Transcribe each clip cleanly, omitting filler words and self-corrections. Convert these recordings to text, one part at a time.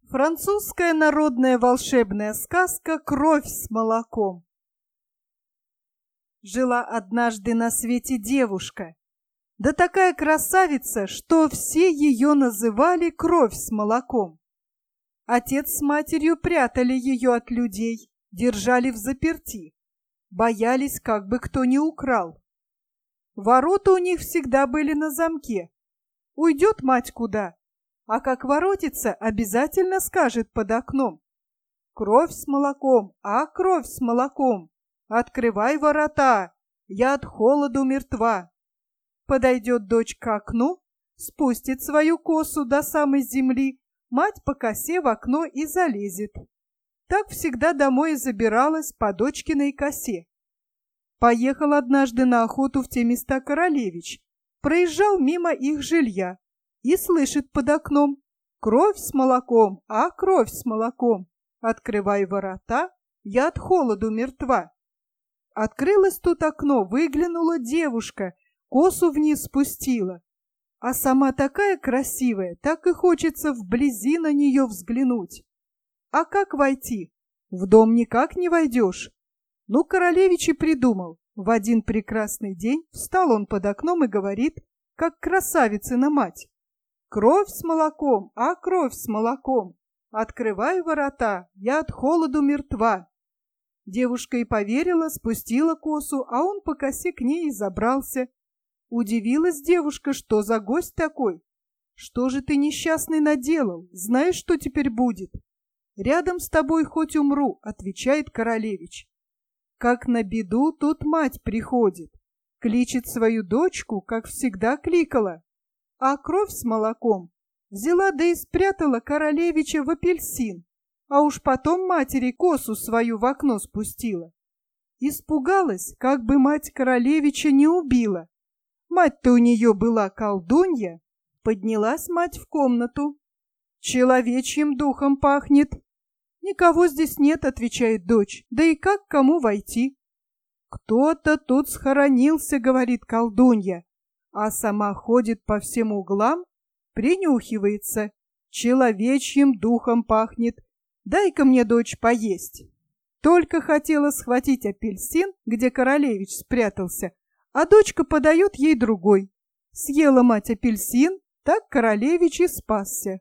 Французская народная волшебная сказка «Кровь с молоком». Жила однажды на свете девушка, да такая красавица, что все ее называли «Кровь с молоком». Отец с матерью прятали ее от людей, держали взаперти, боялись, как бы кто ни украл. Ворота у них всегда были на замке. Уйдет мать куда, а как воротится, обязательно скажет под окном: «Кровь с молоком, а кровь с молоком! Открывай ворота, я от холоду мертва!» Подойдет дочь к окну, спустит свою косу до самой земли, мать по косе в окно и залезет. Так всегда домой и забиралась по дочкиной косе. Поехал однажды на охоту в те места королевич, проезжал мимо их жилья и слышит под окном: «Кровь с молоком, а кровь с молоком! Открывай ворота, я от холоду мертва!» Открылось тут окно, выглянула девушка, косу вниз спустила. А сама такая красивая, так и хочется вблизи на нее взглянуть. А как войти? В дом никак не войдешь. Ну, королевич и придумал. В один прекрасный день встал он под окном и говорит, как красавицына мать: «Кровь с молоком, а кровь с молоком! Открывай ворота, я от холоду мертва!» Девушка и поверила, спустила косу, а он по косе к ней и забрался. Удивилась девушка, что за гость такой. «Что же ты, несчастный, наделал? Знаешь, что теперь будет?» «Рядом с тобой хоть умру», — отвечает королевич. Как на беду, тут мать приходит, кличет свою дочку, как всегда кликала, а кровь с молоком взяла да и спрятала королевича в апельсин, а уж потом матери косу свою в окно спустила. Испугалась, как бы мать королевича не убила. Мать-то у нее была колдунья. Поднялась мать в комнату. «Человечьим духом пахнет». «Никого здесь нет», — отвечает дочь, — «да и как кому войти?» «Кто-то тут схоронился», — говорит колдунья, а сама ходит по всем углам, принюхивается. «Человечьим духом пахнет. Дай-ка мне, дочь, поесть». Только хотела схватить апельсин, где королевич спрятался, а дочка подает ей другой. Съела мать апельсин, так королевич и спасся.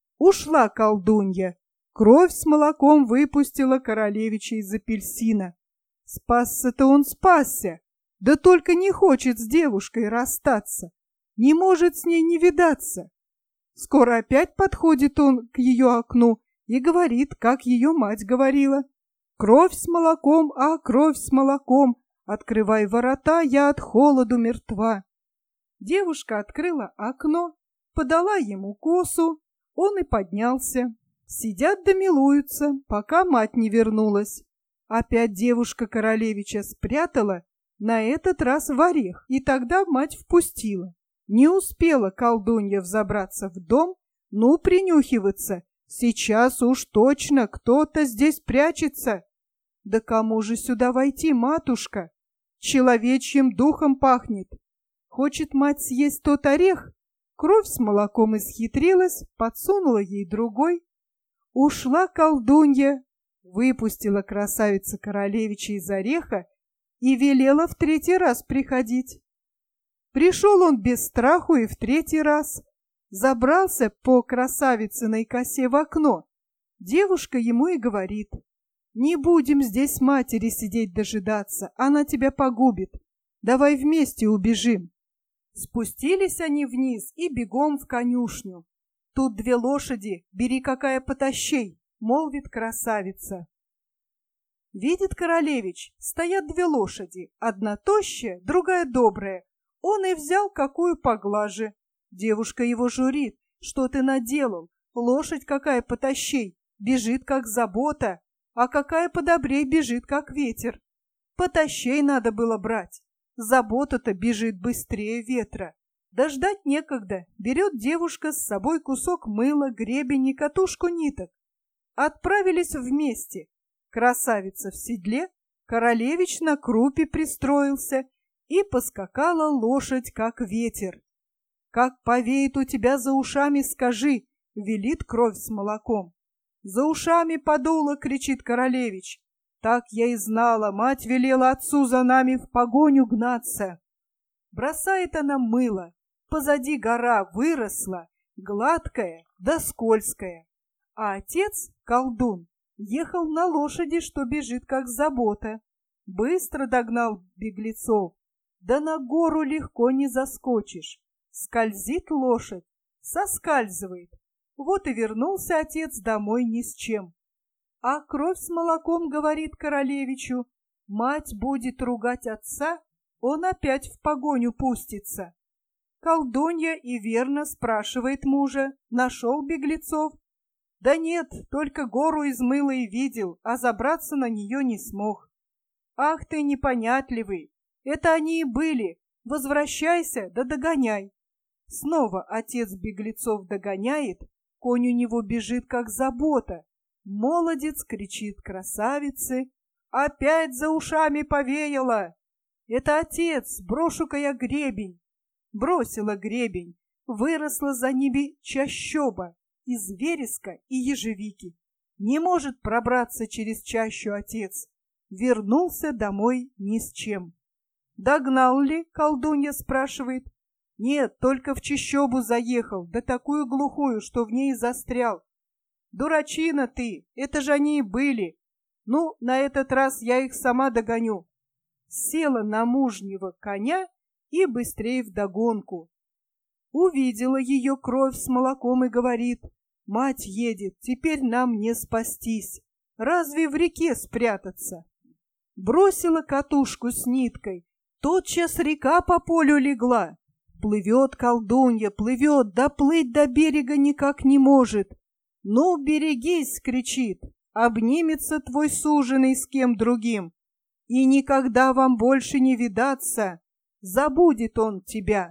Ушла колдунья. Кровь с молоком выпустила королевича из апельсина. Спасся-то он спасся, да только не хочет с девушкой расстаться, не может с ней не видаться. Скоро опять подходит он к ее окну и говорит, как ее мать говорила: «Кровь с молоком, а кровь с молоком! Открывай ворота, я от холоду мертва!» Девушка открыла окно, подала ему косу, он и поднялся. Сидят да милуются, пока мать не вернулась. Опять девушка королевича спрятала, на этот раз в орех, и тогда мать впустила. Не успела колдунья взобраться в дом, ну, принюхиваться. Сейчас уж точно кто-то здесь прячется. Да кому же сюда войти, матушка? Человечьим духом пахнет. Хочет мать съесть тот орех? Кровь с молоком исхитрилась, подсунула ей другой. Ушла колдунья, выпустила красавица королевича из ореха и велела в третий раз приходить. Пришел он без страху и в третий раз. Забрался по красавицыной косе в окно. Девушка ему и говорит: «Не будем здесь матери сидеть дожидаться, она тебя погубит. Давай вместе убежим». Спустились они вниз и бегом в конюшню. «Тут две лошади, бери какая потащей», — молвит красавица. Видит королевич, стоят две лошади, одна тощая, другая добрая. Он и взял какую поглаже. Девушка его журит: «Что ты наделал? Лошадь какая потащей, бежит как забота, а какая подобрей бежит как ветер. Потащей надо было брать, забота-то бежит быстрее ветра». Да ждать некогда, берет девушка с собой кусок мыла, гребень и катушку ниток. Отправились вместе. Красавица в седле, королевич на крупе пристроился, и поскакала лошадь, как ветер. «Как повеет у тебя за ушами, скажи», — велит кровь с молоком. За ушами подуло, кричит королевич. Так я и знала, мать велела отцу за нами в погоню гнаться. Бросает она мыло. Позади гора выросла, гладкая да скользкая. А отец, колдун, ехал на лошади, что бежит как забота. Быстро догнал беглецов. Да на гору легко не заскочишь. Скользит лошадь, соскальзывает. Вот и вернулся отец домой ни с чем. А кровь с молоком говорит королевичу, мать будет ругать отца, он опять в погоню пустится. Колдунья и верно спрашивает мужа, нашел беглецов. Да нет, только гору измыла и видел, а забраться на нее не смог. Ах ты непонятливый, это они и были, возвращайся да догоняй. Снова отец беглецов догоняет, конь у него бежит как забота. Молодец кричит красавице, опять за ушами повеяло. Это отец, брошу-ка я гребень. Бросила гребень, выросла за ними чащоба из вереска и ежевики. Не может пробраться через чащу отец. Вернулся домой ни с чем. Догнал ли, колдунья спрашивает. Нет, только в чащобу заехал, да такую глухую, что в ней застрял. Дурачина ты, это же они и были. Ну, на этот раз я их сама догоню. Села на мужнего коня и быстрее вдогонку. Увидела ее кровь с молоком и говорит, мать едет, теперь нам не спастись. Разве в реке спрятаться? Бросила катушку с ниткой, тотчас река по полю легла. Плывет колдунья, плывет, доплыть до берега никак не может. «Ну, берегись!» — кричит, «обнимется твой суженый с кем другим, и никогда вам больше не видаться, забудет он тебя».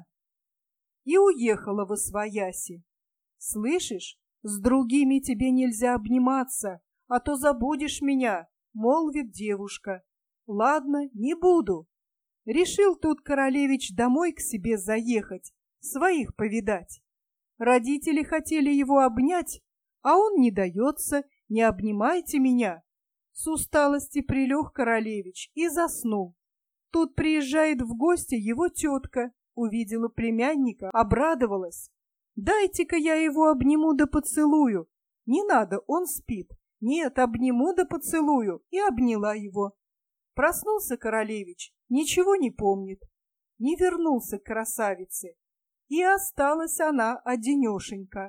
И уехала восвояси. «Слышишь, с другими тебе нельзя обниматься, а то забудешь меня», — молвит девушка. «Ладно, не буду». Решил тут королевич домой к себе заехать, своих повидать. Родители хотели его обнять, а он не дается, не обнимайте меня. С усталости прилег королевич и заснул. Тут приезжает в гости его тетка, увидела племянника, обрадовалась. «Дайте-ка я его обниму да поцелую». «Не надо, он спит». «Нет, обниму да поцелую». И обняла его. Проснулся королевич, ничего не помнит. Не вернулся к красавице. И осталась она одинешенька.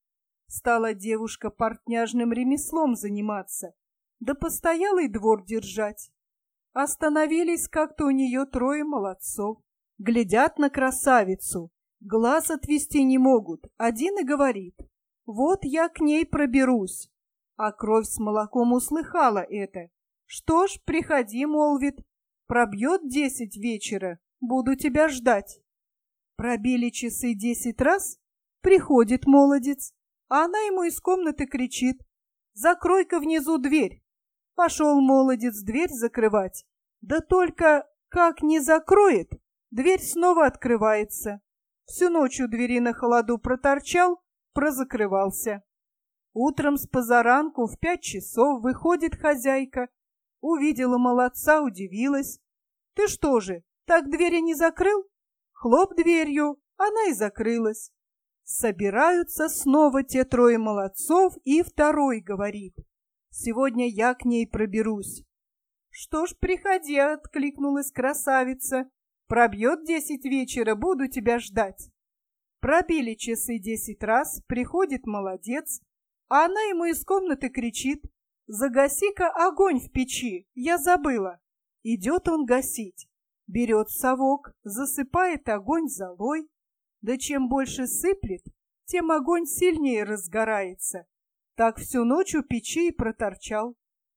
Стала девушка портняжным ремеслом заниматься, да постоялый двор держать. Остановились как-то у нее трое молодцов. Глядят на красавицу, глаз отвести не могут. Один и говорит, вот я к ней проберусь. А кровь с молоком услыхала это. Что ж, приходи, молвит, пробьет 10 вечера, буду тебя ждать. Пробили часы 10 раз, приходит молодец, а она ему из комнаты кричит, закрой-ка внизу дверь. Пошел молодец дверь закрывать, да только как не закроет, дверь снова открывается. Всю ночь у двери на холоду проторчал, прозакрывался. Утром с позаранку в 5 часов выходит хозяйка, увидела молодца, удивилась. Ты что же, так двери не закрыл? Хлоп дверью, она и закрылась. Собираются снова те трое молодцов, и второй говорит, сегодня я к ней проберусь. Что ж, приходи, откликнулась красавица, пробьет 10 вечера, буду тебя ждать. Пробили часы 10 раз, приходит молодец, а она ему из комнаты кричит, загаси-ка огонь в печи, я забыла. Идет он гасить, берет совок, засыпает огонь золой, да чем больше сыплет, тем огонь сильнее разгорается. Так всю ночь у печи и проторчал.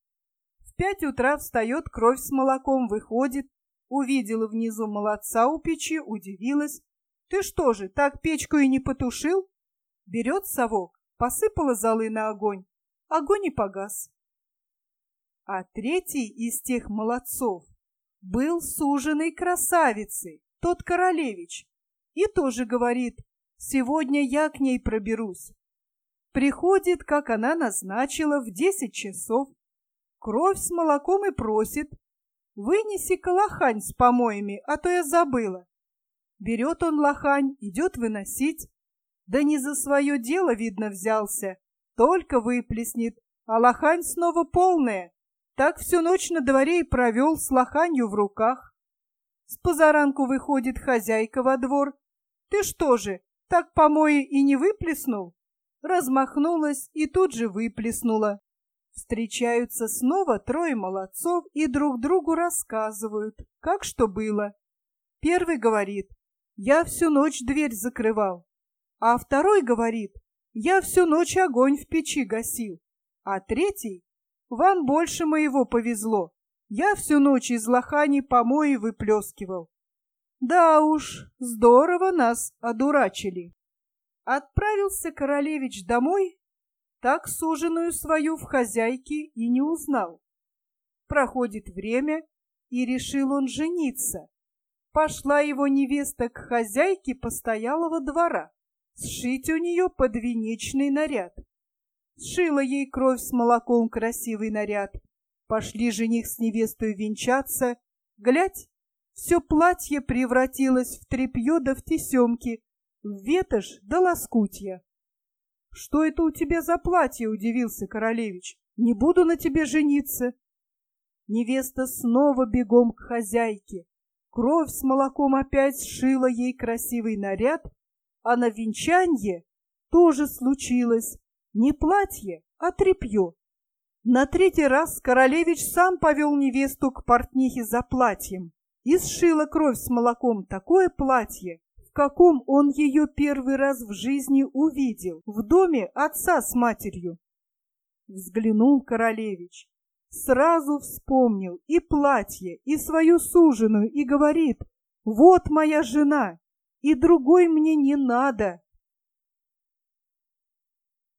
В 5 утра встает, кровь с молоком выходит, увидела внизу молодца у печи, удивилась. Ты что же, так печку и не потушил? Берет совок, посыпала золы на огонь, огонь и погас. А третий из тех молодцов был суженый красавицей, тот королевич, и тоже говорит, сегодня я к ней проберусь. Приходит, как она назначила, в 10 часов. Кровь с молоком и просит: «Вынеси-ка лохань с помоями, а то я забыла». Берет он лохань, идет выносить. Да не за свое дело, видно, взялся. Только выплеснет, а лохань снова полная. Так всю ночь на дворе и провел с лоханью в руках. С позаранку выходит хозяйка во двор. «Ты что же, так помои и не выплеснул?» Размахнулась и тут же выплеснула. Встречаются снова трое молодцов и друг другу рассказывают, как что было. Первый говорит: «Я всю ночь дверь закрывал». А второй говорит: «Я всю ночь огонь в печи гасил». А третий: «Вам больше моего повезло. Я всю ночь из лохани помои выплескивал». Да уж, здорово нас одурачили. Отправился королевич домой, так суженую свою в хозяйке и не узнал. Проходит время, и решил он жениться. Пошла его невеста к хозяйке постоялого двора сшить у нее подвенечный наряд. Сшила ей кровь с молоком красивый наряд. Пошли жених с невестой венчаться. Глядь, все платье превратилось в тряпье да в тесемки, в ветошь да лоскутья. «Что это у тебя за платье?» — удивился королевич. «Не буду на тебе жениться». Невеста снова бегом к хозяйке. Кровь с молоком опять сшила ей красивый наряд, а на венчанье тоже случилось не платье, а тряпье. На третий раз королевич сам повел невесту к портнихе за платьем и сшила кровь с молоком такое платье, в каком он ее первый раз в жизни увидел, в доме отца с матерью. Взглянул королевич, сразу вспомнил и платье, и свою суженую, и говорит: «Вот моя жена, и другой мне не надо».